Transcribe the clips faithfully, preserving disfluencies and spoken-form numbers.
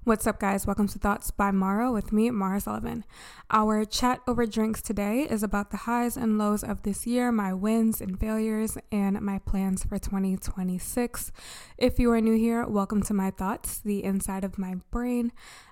What's up, guys? Welcome to Thoughts by Mara with me, Mara Sullivan. Our chat over drinks today is about the highs and lows of this year, my wins and failures, and my plans for twenty twenty-six. If you are new here, welcome to my thoughts, the inside of my brain.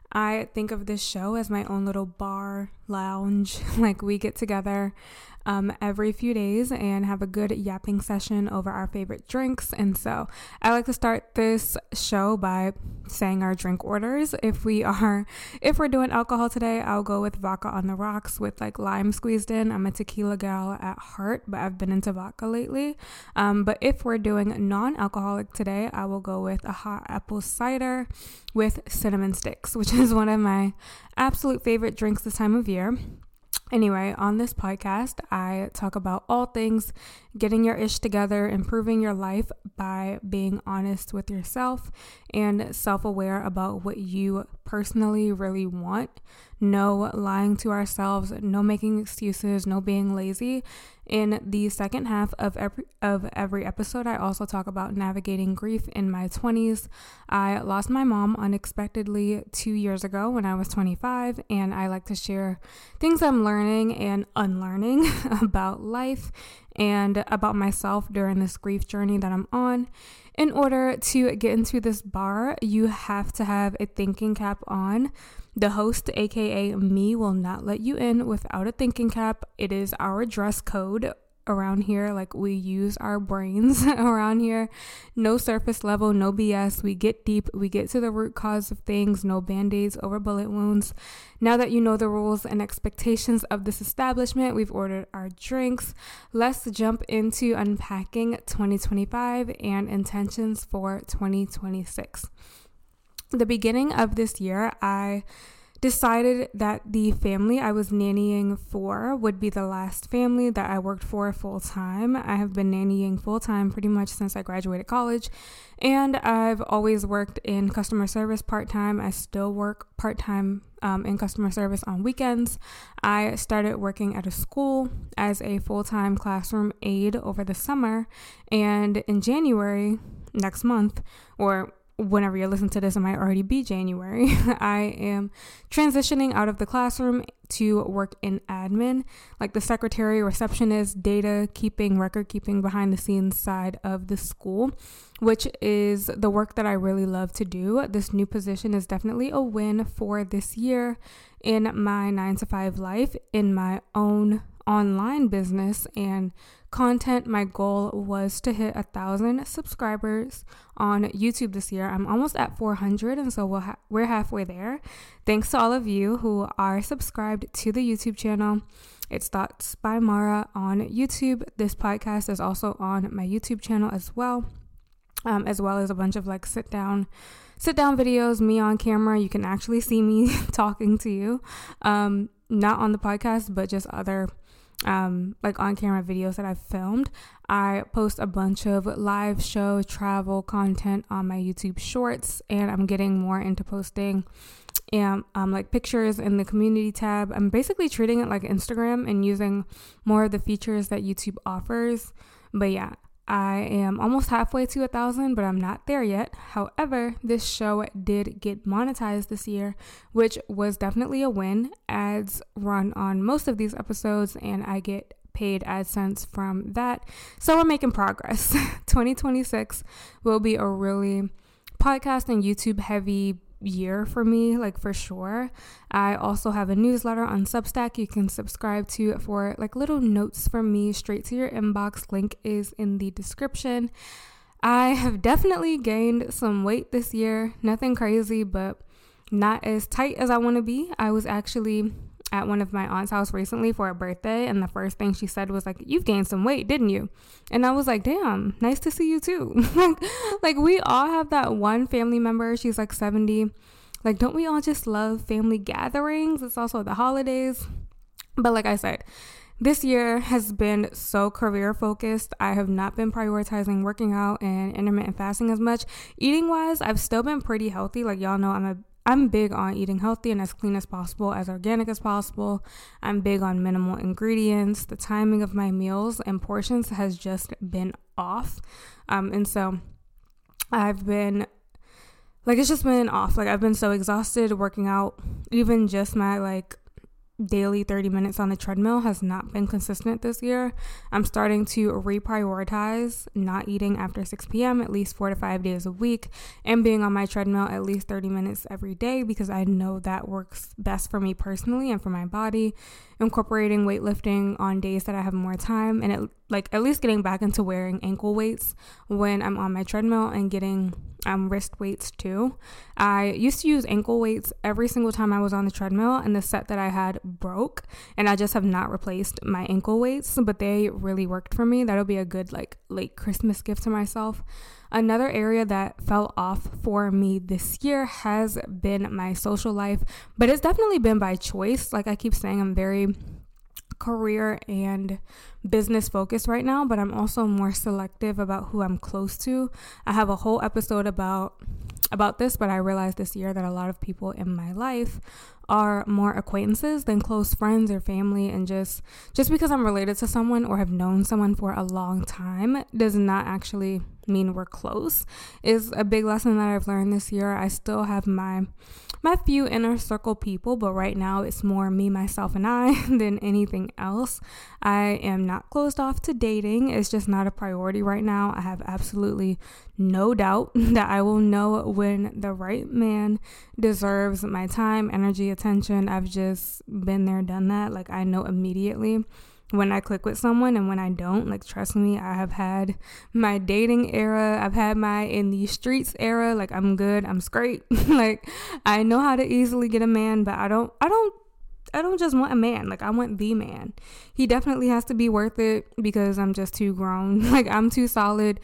I think of this show as my own little bar, lounge, like we get together um, every few days and have a good yapping session over our favorite drinks. And so I like to start this show by saying our drink orders. If we are, if we're doing alcohol today, I'll go with vodka on the rocks with like lime squeezed in. I'm a tequila gal at heart, but I've been into vodka lately. Um, but if we're doing non-alcoholic today, I will go with a hot apple cider with cinnamon sticks, which is one of my absolute favorite drinks this time of year. Anyway, on this podcast, I talk about all things getting your ish together, improving your life by being honest with yourself and self-aware about what you personally really want. No lying to ourselves, no making excuses, no being lazy. In the second half of every of every episode, I also talk about navigating grief in my twenties. I lost my mom unexpectedly two years ago when I was twenty-five, and I like to share things I'm learning and unlearning about life and about myself during this grief journey that I'm on. In order to get into this bar, you have to have a thinking cap on. The host, aka me, will not let you in without a thinking cap. It is our dress code around here. Like, we use our brains around here. No surface level, no B S. We get deep. We get to the root cause of things. No band-aids over bullet wounds. Now that you know the rules and expectations of this establishment, we've ordered our drinks. Let's jump into unpacking twenty twenty-five and intentions for twenty twenty-six. The beginning of this year, I decided that the family I was nannying for would be the last family that I worked for full time. I have been nannying full time pretty much since I graduated college, and I've always worked in customer service part time. I still work part time um, in customer service on weekends. I started working at a school as a full time classroom aide over the summer, and in January next month, or whenever you listen to this, it might already be January, I am transitioning out of the classroom to work in admin, like the secretary, receptionist, data keeping, record keeping, behind the scenes side of the school, which is the work that I really love to do. This new position is definitely a win for this year in my nine to five life, in my own online business and content. My goal was to hit a thousand subscribers on YouTube this year. I'm almost at four hundred, and so we'll ha- we're halfway there. Thanks to all of you who are subscribed to the YouTube channel. It's Thoughts by Mara on YouTube. This podcast is also on my YouTube channel as well, um, as well as a bunch of like sit down sit down videos, me on camera. You can actually see me talking to you, um, not on the podcast, but just other um like on camera videos that I've filmed. I post a bunch of live show travel content on my YouTube shorts, and I'm getting more into posting and um like pictures in the community tab. I'm basically treating it like Instagram and using more of the features that YouTube offers. But yeah, I am almost halfway to a thousand, but I'm not there yet. However, this show did get monetized this year, which was definitely a win. Ads run on most of these episodes, and I get paid AdSense from that. So we're making progress. twenty twenty-six will be a really podcast and YouTube heavy year for me, like for sure. I also have a newsletter on Substack you can subscribe to for like little notes from me straight to your inbox. Link is in the description. I have definitely gained some weight this year. Nothing crazy, but not as tight as I want to be. I was actually at one of my aunt's house recently for a birthday, and the first thing she said was like, "You've gained some weight, didn't you?" And I was like, damn, nice to see you too. like, like we all have that one family member. She's like seventy. Like, don't we all just love family gatherings? It's also the holidays. But like I said, this year has been so career focused. I have not been prioritizing working out and intermittent fasting as much. Eating wise, I've still been pretty healthy. Like, y'all know I'm a I'm big on eating healthy and as clean as possible, as organic as possible. I'm big on minimal ingredients. The timing of my meals and portions has just been off. Um, and so I've been like it's just been off. Like I've been so exhausted working out. Even just my like daily thirty minutes on the treadmill has not been consistent this year. I'm starting to reprioritize not eating after six p.m. at least four to five days a week and being on my treadmill at least thirty minutes every day, because I know that works best for me personally and for my body. Incorporating weightlifting on days that I have more time, and it, like at least getting back into wearing ankle weights when I'm on my treadmill, and getting um, wrist weights too. I used to use ankle weights every single time I was on the treadmill, and the set that I had broke, and I just have not replaced my ankle weights, but they really worked for me. That'll be a good like late Christmas gift to myself. Another area that fell off for me this year has been my social life, but it's definitely been by choice. Like I keep saying, I'm very career and business focused right now, but I'm also more selective about who I'm close to. I have a whole episode about about this, but I realized this year that a lot of people in my life are more acquaintances than close friends or family, and just just because I'm related to someone or have known someone for a long time does not actually mean we're close. Is a big lesson that I've learned this year. I still have my my few inner circle people, but right now it's more me, myself, and I than anything else. I am not closed off to dating. It's just not a priority right now. I have absolutely no doubt that I will know when the right man deserves my time, energy, attention. I've just been there, done that. Like I know immediately when I click with someone and when I don't. Like trust me, I have had my dating era, I've had my in the streets era. Like I'm good, I'm straight. Like I know how to easily get a man, but I don't I don't I don't just want a man. Like I want the man. He definitely has to be worth it, because I'm just too grown. Like I'm too solid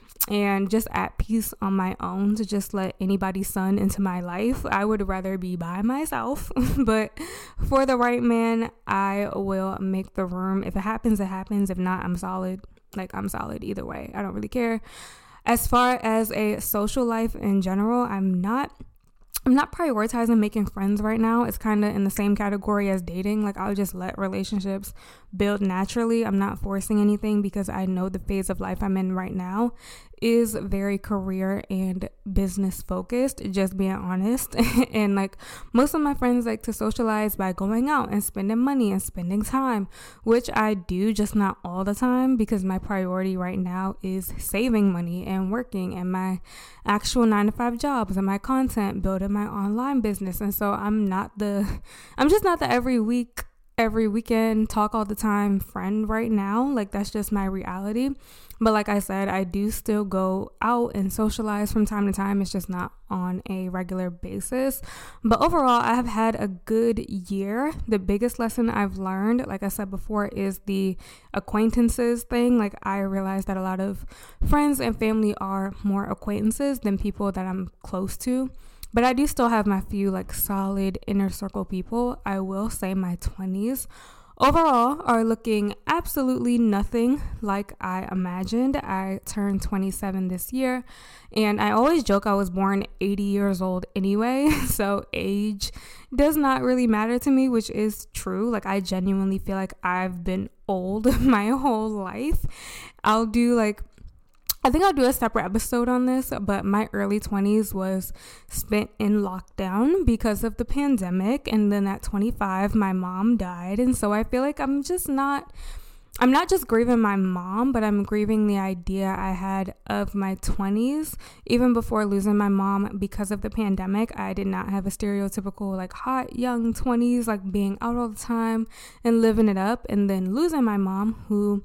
and just at peace on my own to just let anybody's son into my life. I would rather be by myself, but for the right man, I will make the room. If it happens, it happens. If not, I'm solid. Like I'm solid either way. I don't really care. As far as a social life in general, I'm not I'm not prioritizing making friends right now. It's kind of in the same category as dating. Like I'll just let relationships build naturally. I'm not forcing anything, because I know the phase of life I'm in right now is very career and business focused, just being honest. And like most of my friends like to socialize by going out and spending money and spending time, which I do, just not all the time, because my priority right now is saving money and working and my actual nine to five jobs and my content, building my online business. And so I'm not the I'm just not the every week every weekend talk all the time friend right now. Like that's just my reality. But like I said, I do still go out and socialize from time to time. It's just not on a regular basis. But overall, I have had a good year. The biggest lesson I've learned, like I said before, is the acquaintances thing. Like I realized that a lot of friends and family are more acquaintances than people that I'm close to. But I do still have my few like solid inner circle people. I will say my twenties overall are looking absolutely nothing like I imagined. I turned twenty-seven this year, and I always joke I was born eighty years old anyway, so age does not really matter to me, which is true. Like I genuinely feel like I've been old my whole life. I'll do like I think I'll do a separate episode on this, but my early twenties was spent in lockdown because of the pandemic. And then at twenty-five, my mom died. And so I feel like I'm just not, I'm not just grieving my mom, but I'm grieving the idea I had of my twenties. Even before losing my mom because of the pandemic, I did not have a stereotypical like hot young twenties, like being out all the time and living it up. And then losing my mom, who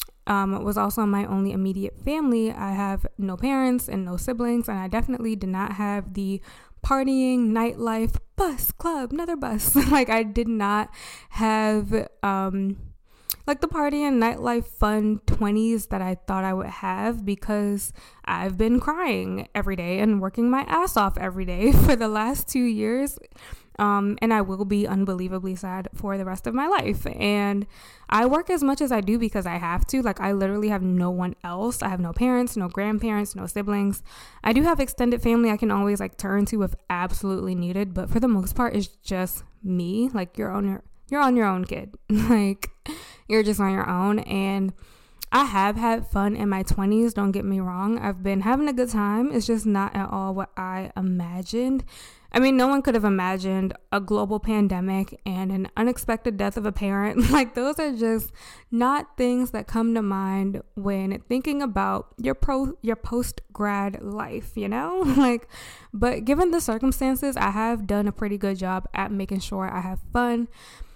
Um, was also my only immediate family. I have no parents and no siblings, and I definitely did not have the partying, nightlife, bus, club, another bus. Like I did not have um, like the partying, nightlife, fun twenties that I thought I would have, because I've been crying every day and working my ass off every day for the last two years. Um, and I will be unbelievably sad for the rest of my life. And I work as much as I do because I have to. Like I literally have no one else. I have no parents, no grandparents, no siblings. I do have extended family I can always like turn to if absolutely needed, but for the most part, it's just me. Like you're on your you're on your own, kid. Like you're just on your own. And I have had fun in my twenties, don't get me wrong. I've been having a good time. It's just not at all what I imagined. I mean, no one could have imagined a global pandemic and an unexpected death of a parent. Like, those are just not things that come to mind when thinking about your pro your post-grad life, you know? Like, but given the circumstances, I have done a pretty good job at making sure I have fun.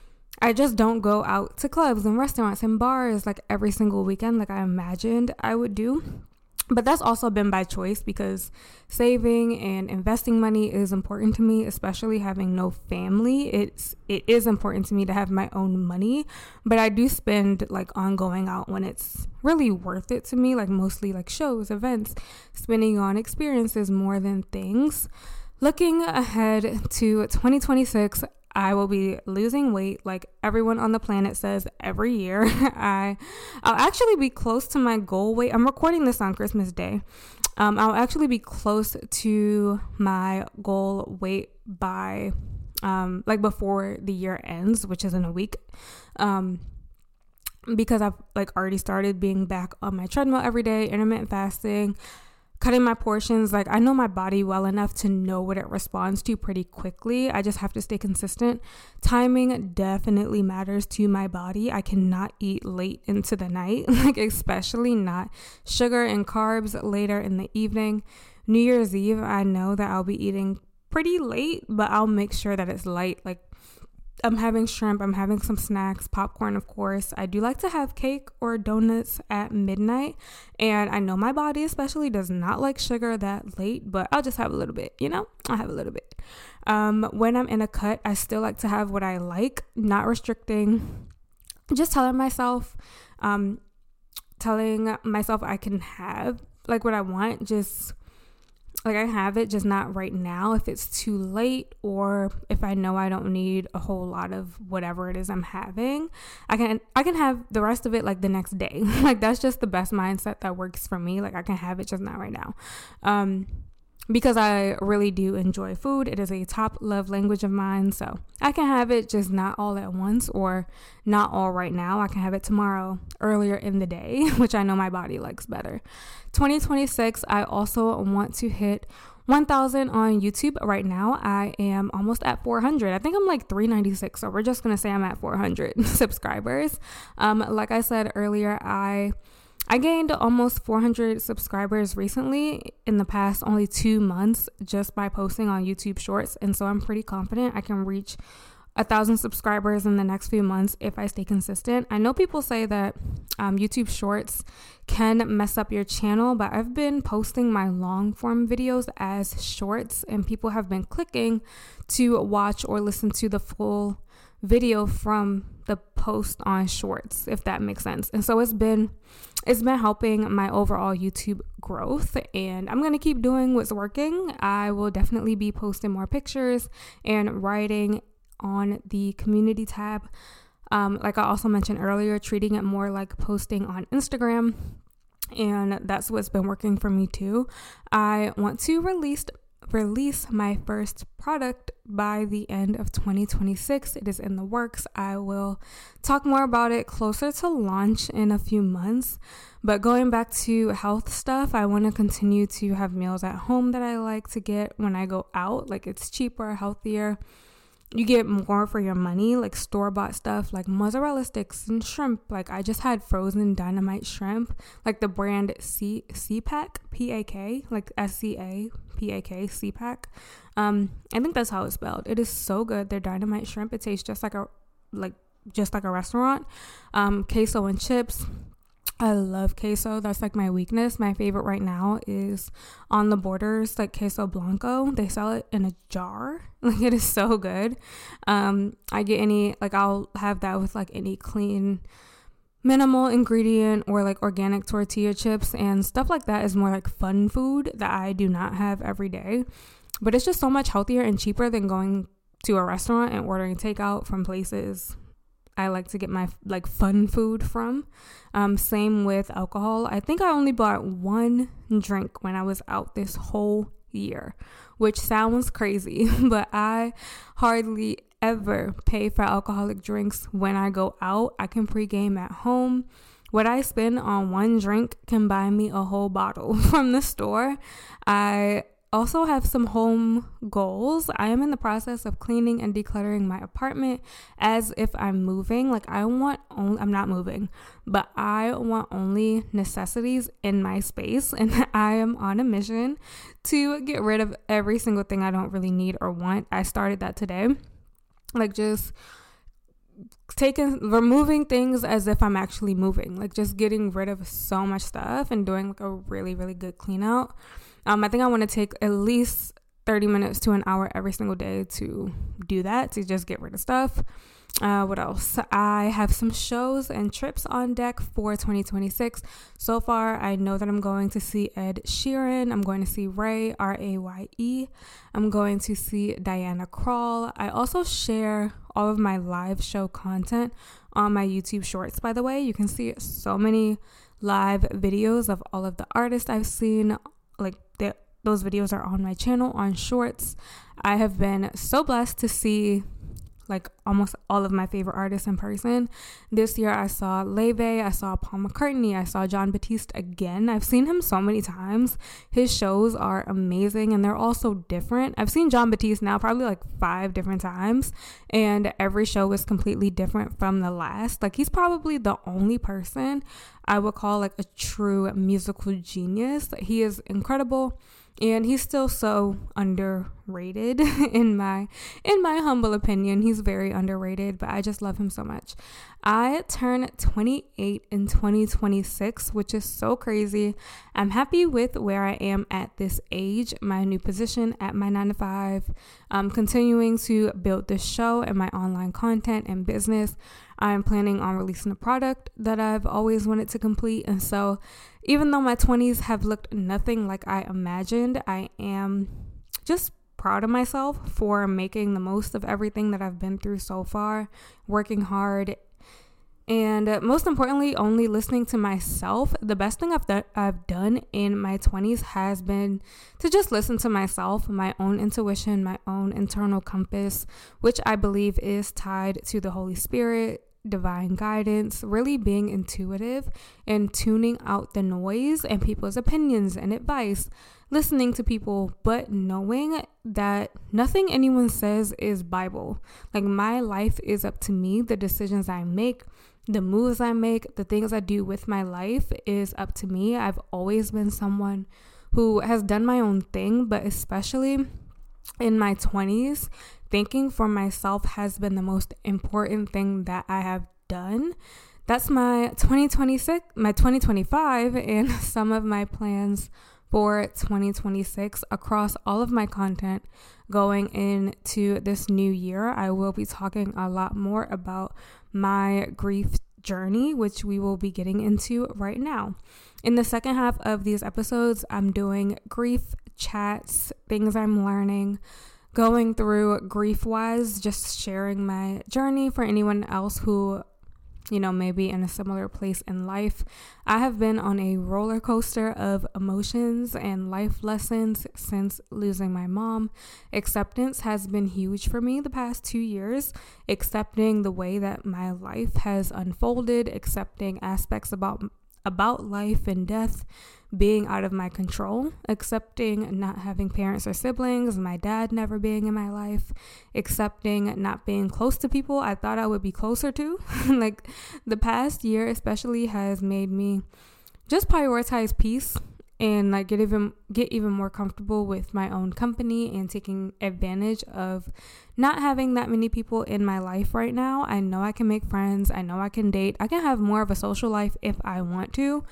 I just don't go out to clubs and restaurants and bars like every single weekend like I imagined I would do. But that's also been by choice because saving and investing money is important to me, especially having no family. It's it is important to me to have my own money, but I do spend like on going out when it's really worth it to me, like mostly like shows, events, spending on experiences more than things. Looking ahead to twenty twenty-six, I will be losing weight like everyone on the planet says every year. I, I'll actually be close to my goal weight. I'm recording this on Christmas Day. Um, I'll actually be close to my goal weight by, um, like before the year ends, which is in a week. Um, because I've like already started being back on my treadmill every day, intermittent fasting, cutting my portions. Like, I know my body well enough to know what it responds to pretty quickly. I just have to stay consistent. Timing definitely matters to my body. I cannot eat late into the night, like especially not sugar and carbs later in the evening. New Year's Eve, I know that I'll be eating pretty late, but I'll make sure that it's light. Like, I'm having shrimp, I'm having some snacks, popcorn, of course. I do like to have cake or donuts at midnight. And I know my body especially does not like sugar that late, but I'll just have a little bit, you know? I'll have a little bit. Um, when I'm in a cut, I still like to have what I like, not restricting. Just telling myself, um, telling myself I can have like what I want, just like I have it, just not right now. If it's too late or if I know I don't need a whole lot of whatever it is I'm having, I can I can have the rest of it like the next day. Like, that's just the best mindset that works for me. Like, I can have it, just not right now. Um, because I really do enjoy food. It is a top love language of mine. So I can have it, just not all at once or not all right now. I can have it tomorrow, earlier in the day, which I know my body likes better. twenty twenty-six, I also want to hit one thousand on YouTube. Right now, I am almost at four hundred. I think I'm like three ninety-six. So we're just going to say I'm at four hundred subscribers. Um, like I said earlier, I... I gained almost four hundred subscribers recently in the past only two months just by posting on YouTube Shorts. And so I'm pretty confident I can reach a thousand subscribers in the next few months if I stay consistent. I know people say that um, YouTube Shorts can mess up your channel, but I've been posting my long form videos as shorts and people have been clicking to watch or listen to the full video from the post on shorts, if that makes sense. And so it's been it's been helping my overall YouTube growth, and I'm going to keep doing what's working. I will definitely be posting more pictures and writing on the community tab. Um, like I also mentioned earlier, treating it more like posting on Instagram, and that's what's been working for me too. I want to release release my first product by the end of twenty twenty-six. It is in the works. I will talk more about it closer to launch in a few months. But going back to health stuff, I want to continue to have meals at home that I like to get when I go out. Like, it's cheaper, healthier. You get more for your money, like store-bought stuff like mozzarella sticks and shrimp. Like, I just had frozen dynamite shrimp, like the brand C C-Pack, P A K, like S C A P A K, C-Pack. Um, I think that's how it's spelled. It is so good. They're dynamite shrimp. It tastes just like a like just like a restaurant. Um, queso and chips. I love queso. That's like my weakness. My favorite right now is On the Borders, like queso blanco. They sell it in a jar. Like, it is so good. Um, I get any, like I'll have that with like any clean, minimal ingredient or like organic tortilla chips, and stuff like that is more like fun food that I do not have every day. But it's just so much healthier and cheaper than going to a restaurant and ordering takeout from places I like to get my like fun food from. Um, same with alcohol. I think I only bought one drink when I was out this whole year, which sounds crazy, but I hardly ever pay for alcoholic drinks when I go out. I can pregame at home what I spend on one drink can buy me a whole bottle from the store. I also have some home goals. I am in the process of cleaning and decluttering my apartment as if I'm moving. Like I want only, I'm not moving, but I want only necessities in my space. And I am on a mission to get rid of every single thing I don't really need or want. I started that today. Like just taking, removing things as if I'm actually moving. Like just getting rid of so much stuff and doing like a really, really good clean out. Um, I think I want to take at least thirty minutes to an hour every single day to do that, to just get rid of stuff. Uh, what else? I have some shows and trips on deck for twenty twenty-six. So far, I know that I'm going to see Ed Sheeran. I'm going to see Ray, R A Y E. I'm going to see Diana Krall. I also share all of my live show content on my YouTube shorts, by the way. You can see so many live videos of all of the artists I've seen. Like the, those videos are on my channel on shorts. I have been so blessed to see like almost all of my favorite artists in person. This year I saw Leve, I saw Paul McCartney, I saw John Batiste again. I've seen him so many times. His shows are amazing and they're all so different. I've seen John Batiste now probably like five different times and every show is completely different from the last. Like he's probably the only person I would call like a true musical genius. He is incredible. And he's still so underrated in my in my humble opinion. He's very underrated, but I just love him so much. I turn twenty-eight in twenty twenty-six, which is so crazy. I'm happy with where I am at this age, my new position at my nine to five. I'm continuing to build this show and my online content and business. I'm planning on releasing a product that I've always wanted to complete. And so even though my twenties have looked nothing like I imagined, I am just proud of myself for making the most of everything that I've been through so far, working hard, and uh, most importantly, only listening to myself. The best thing I've, th- I've done in my twenties has been to just listen to myself, my own intuition, my own internal compass, which I believe is tied to the Holy Spirit, divine guidance, really being intuitive and tuning out the noise and people's opinions and advice, listening to people, but knowing that nothing anyone says is Bible. Like my life is up to me. The decisions I make, the moves I make, the things I do with my life is up to me. I've always been someone who has done my own thing, but especially in my twenties, thinking for myself has been the most important thing that I have done. That's my twenty twenty-six, my twenty twenty-five, and some of my plans for twenty twenty-six across all of my content going into this new year. I will be talking a lot more about my grief journey, which we will be getting into right now. In the second half of these episodes, I'm doing grief chats, things I'm learning, going through grief-wise, just sharing my journey for anyone else who, you know, maybe in a similar place in life. I have been on a roller coaster of emotions and life lessons since losing my mom. Acceptance has been huge for me the past two years, accepting the way that my life has unfolded, accepting aspects about about life and death being out of my control, accepting not having parents or siblings, my dad never being in my life, accepting not being close to people I thought I would be closer to. Like the past year especially has made me just prioritize peace and like get even get even more comfortable with my own company and taking advantage of not having that many people in my life right now. I know I can make friends. I know I can date. I can have more of a social life if I want to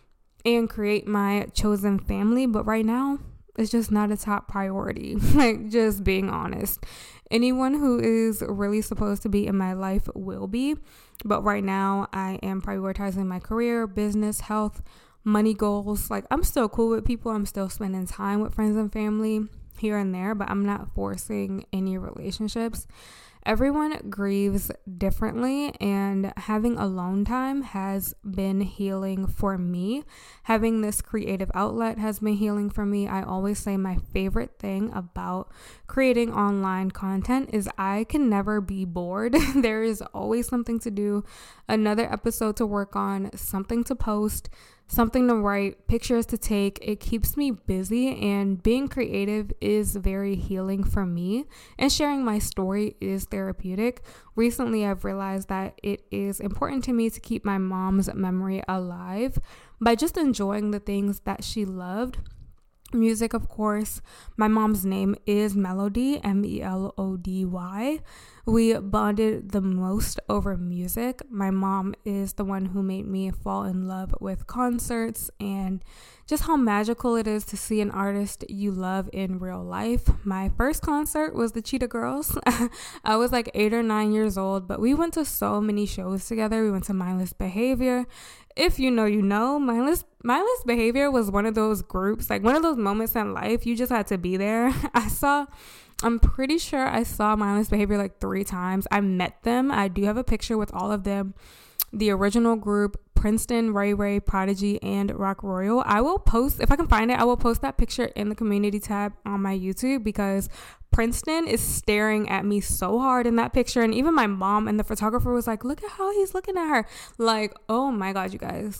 and create my chosen family. But right now, it's just not a top priority. Like just being honest. Anyone who is really supposed to be in my life will be. But right now, I am prioritizing my career, business, health, money goals. Like I'm still cool with people. I'm still spending time with friends and family here and there, but I'm not forcing any relationships. Everyone grieves differently, and having alone time has been healing for me. Having this creative outlet has been healing for me. I always say my favorite thing about creating online content is I can never be bored. There is always something to do, another episode to work on, something to post, something to write, pictures to take. It keeps me busy, and being creative is very healing for me, and sharing my story is therapeutic. Recently, I've realized that it is important to me to keep my mom's memory alive by just enjoying the things that she loved. Music, of course. My mom's name is Melody, M E L O D Y. We bonded the most over music. My mom is the one who made me fall in love with concerts and just how magical it is to see an artist you love in real life. My first concert was the Cheetah Girls. I was like eight or nine years old, but we went to so many shows together. We went to Mindless Behavior. If you know, you know, mindless mindless behavior was one of those groups, like one of those moments in life you just had to be there. I saw, I'm pretty sure I saw mindless behavior like three times. I met them. I do have a picture with all of them. The original group, Princeton, Ray Ray, Prodigy, and Rock Royal. I will post, if I can find it, I will post that picture in the community tab on my YouTube, because Princeton is staring at me so hard in that picture. And even my mom and the photographer was like, look at how he's looking at her. Like, oh my God, you guys.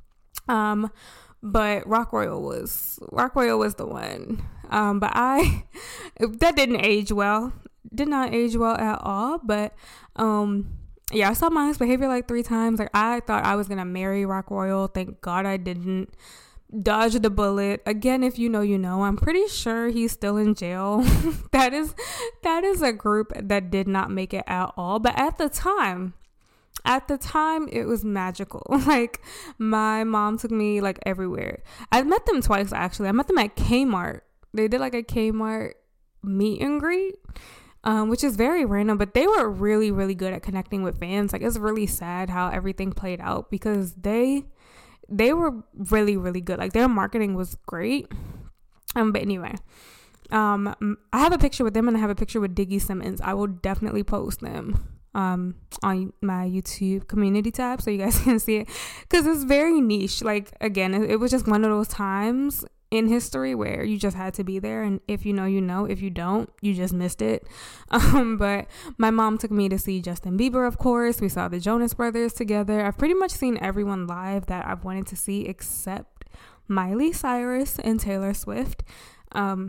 Um, but Rock Royal was, Rock Royal was the one. Um, but I, that didn't age well. Did not age well at all. But, um, yeah, I saw Mindless Behavior like three times. Like, I thought I was going to marry Rock Royal. Thank God I didn't. Dodge the bullet. Again, if you know, you know. I'm pretty sure he's still in jail. that is that is a group that did not make it at all. But at the time, at the time, it was magical. Like, my mom took me like everywhere. I met them twice, actually. I met them at Kmart. They did like a Kmart meet and greet. Um, which is very random, but they were really, really good at connecting with fans. Like, it's really sad how everything played out, because they they were really, really good. Like, their marketing was great. Um, but anyway, um, I have a picture with them, and I have a picture with Diggy Simmons. I will definitely post them um on my YouTube community tab so you guys can see it, because it's very niche. Like, again, it, it was just one of those times in history where you just had to be there, and if you know, you know. If you don't, you just missed it. Um, but my mom took me to see Justin Bieber, of course. We saw the Jonas Brothers together. I've pretty much seen everyone live that I've wanted to see except Miley Cyrus and Taylor Swift. Um,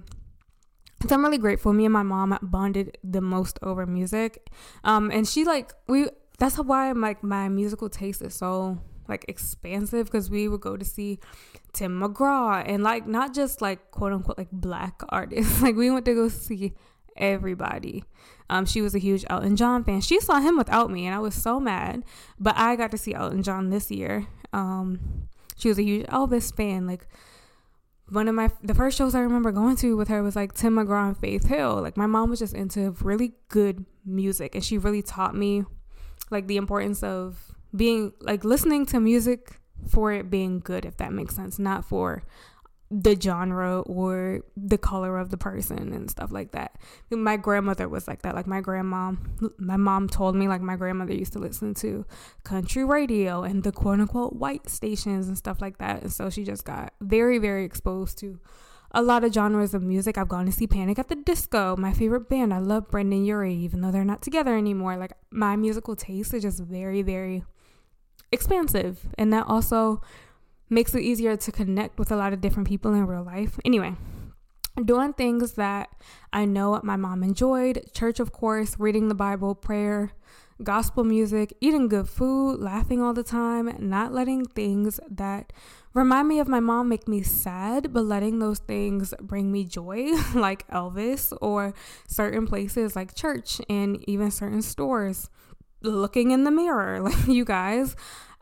so I'm really grateful. Me and my mom bonded the most over music. Um, and she like, we, that's why I'm like, my musical taste is so like expansive, because we would go to see Tim McGraw and like not just like quote unquote like black artists. Like, we went to go see everybody. Um, she was a huge Elton John fan. She saw him without me, and I was so mad. But I got to see Elton John this year. Um, she was a huge Elvis fan. Like, one of my the first shows I remember going to with her was like Tim McGraw and Faith Hill. Like, my mom was just into really good music, and she really taught me like the importance of being like listening to music for it being good, if that makes sense, not for the genre or the color of the person and stuff like that. My grandmother was like that. Like, my grandma, my mom told me like my grandmother used to listen to country radio and the quote unquote white stations and stuff like that. And so she just got very, very exposed to a lot of genres of music. I've gone to see Panic at the Disco, my favorite band. I love Brendan Urie, even though they're not together anymore. Like, my musical taste is just very, very expansive, and that also makes it easier to connect with a lot of different people in real life. Anyway, doing things that I know my mom enjoyed: church, of course, reading the Bible, prayer, gospel music, eating good food, laughing all the time, not letting things that remind me of my mom make me sad, but letting those things bring me joy, like Elvis, or certain places like church and even certain stores. Looking in the mirror, like, you guys,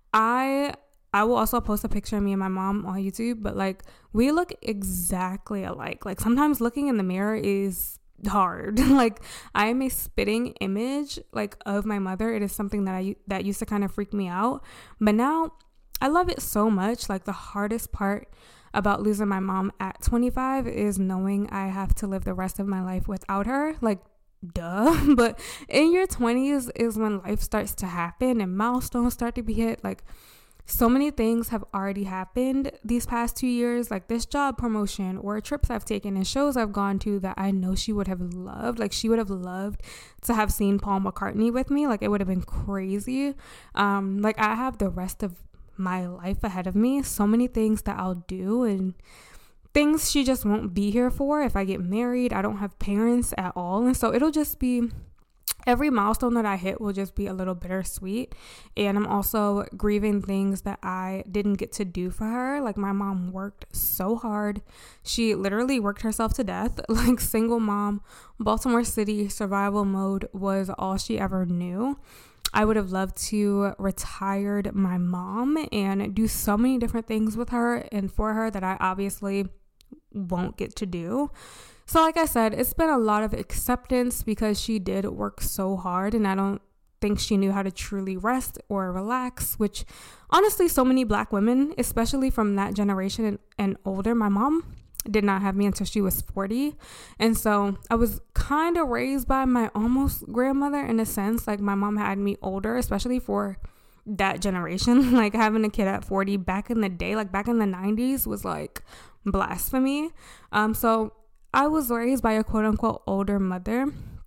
I I will also post a picture of me and my mom on YouTube, but like, we look exactly alike. Like, sometimes looking in the mirror is hard. Like, I am a spitting image like of my mother. It is something that I that used to kind of freak me out, but now I love it so much. Like, the hardest part about losing my mom at twenty-five is knowing I have to live the rest of my life without her. Like, duh. But in your twenties is when life starts to happen and milestones start to be hit. Like, so many things have already happened these past two years, like this job promotion or trips I've taken and shows I've gone to that I know she would have loved. Like, she would have loved to have seen Paul McCartney with me. Like, it would have been crazy. Um, like, I have the rest of my life ahead of me. So many things that I'll do and things she just won't be here for. If I get married, I don't have parents at all. And so it'll just be... every milestone that I hit will just be a little bittersweet. And I'm also grieving things that I didn't get to do for her. Like, my mom worked so hard. She literally worked herself to death. Like, single mom, Baltimore City, survival mode was all she ever knew. I would have loved to retired my mom and do so many different things with her and for her that I obviously won't get to do. So like I said, it's been a lot of acceptance because she did work so hard, and I don't think she knew how to truly rest or relax, which honestly, so many Black women, especially from that generation and, and older, my mom did not have me until she was forty. And so I was kind of raised by my almost grandmother in a sense. Like, my mom had me older, especially for that generation. Like, having a kid at forty back in the day, like back in the nineties, was like blasphemy. Um, so I was raised by a quote unquote older mother.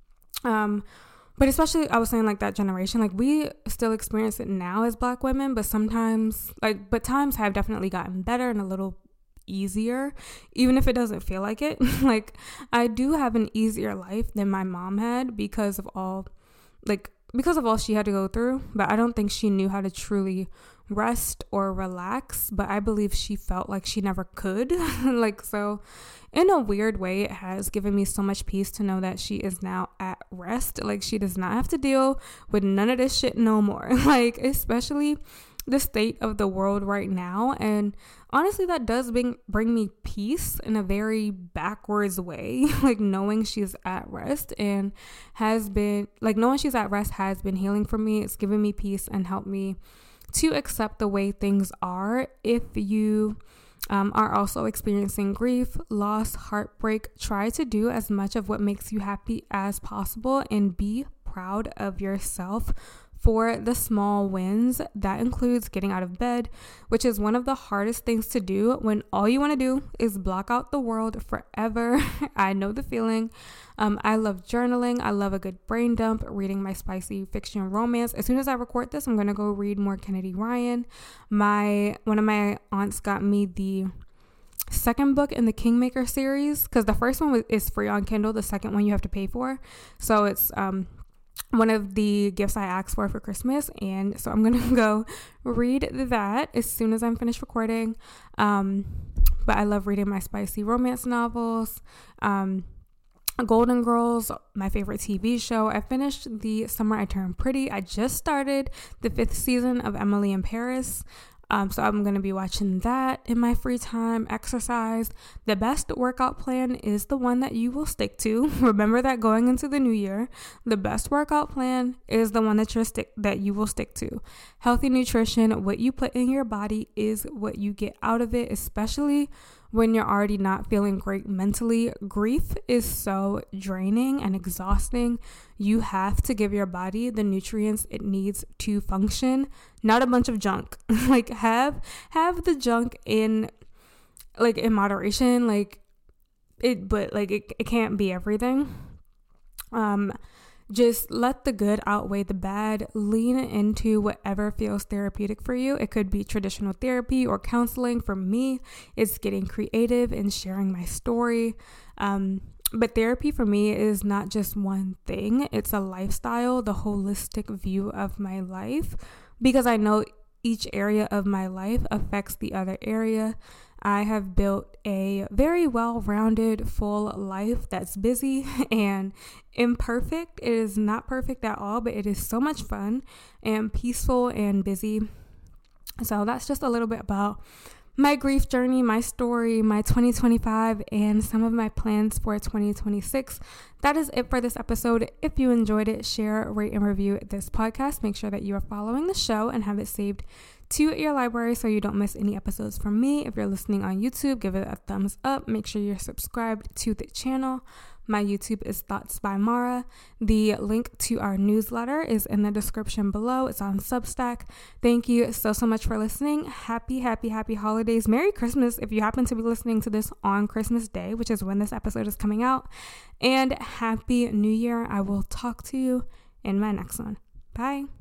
Um, but especially, I was saying, like, that generation, like, we still experience it now as Black women, but sometimes, like, but times have definitely gotten better and a little easier, even if it doesn't feel like it. Like, I do have an easier life than my mom had because of all, like, because of all she had to go through, but I don't think she knew how to truly rest or relax, but I believe she felt like she never could. Like, so in a weird way, it has given me so much peace to know that she is now at rest. Like, she does not have to deal with none of this shit no more. Like, especially the state of the world right now. And honestly, that does bring, bring me peace in a very backwards way. Like, knowing she's at rest and has been, like, knowing she's at rest has been healing for me. It's given me peace and helped me to accept the way things are. If you um, are also experiencing grief, loss, heartbreak, try to do as much of what makes you happy as possible and be proud of yourself for the small wins. That includes getting out of bed, which is one of the hardest things to do when all you want to do is block out the world forever. I know the feeling. Um, I love journaling. I love a good brain dump, reading my spicy fiction romance. As soon as I record this, I'm going to go read more Kennedy Ryan. My one of my aunts got me the second book in the Kingmaker series, because the first one is free on Kindle. The second one you have to pay for. So it's um one of the gifts I asked for for Christmas, and so I'm gonna go read that as soon as I'm finished recording. Um, but I love reading my spicy romance novels. Um, Golden Girls, my favorite T V show. I finished The Summer I Turned Pretty. I just started the fifth season of Emily in Paris. Um, so I'm going to be watching that in my free time. Exercise. The best workout plan is the one that you will stick to. Remember that going into the new year. The best workout plan is the one that you're stick that you will stick to. Healthy nutrition. What you put in your body is what you get out of it, especially when you're already not feeling great mentally. Grief is so draining and exhausting. You have to give your body the nutrients it needs to function, not a bunch of junk. Like, have have the junk in like in moderation, like it, but like it, it can't be everything. Um Just let the good outweigh the bad. Lean into whatever feels therapeutic for you. It could be traditional therapy or counseling. For me, it's getting creative and sharing my story. Um, but therapy for me is not just one thing. It's a lifestyle, the holistic view of my life, because I know each area of my life affects the other area. I have built a very well-rounded, full life that's busy and imperfect. It is not perfect at all, but it is so much fun and peaceful and busy. So that's just a little bit about my grief journey, my story, my twenty twenty-five, and some of my plans for twenty twenty-six. That is it for this episode. If you enjoyed it, share, rate, and review this podcast. Make sure that you are following the show and have it saved to your library so you don't miss any episodes from me. If you're listening on YouTube, give it a thumbs up. Make sure you're subscribed to the channel. My YouTube is Thoughts by Mara. The link to our newsletter is in the description below. It's on Substack. Thank you so, so much for listening. Happy, happy, happy holidays. Merry Christmas if you happen to be listening to this on Christmas Day, which is when this episode is coming out. And Happy New Year. I will talk to you in my next one. Bye.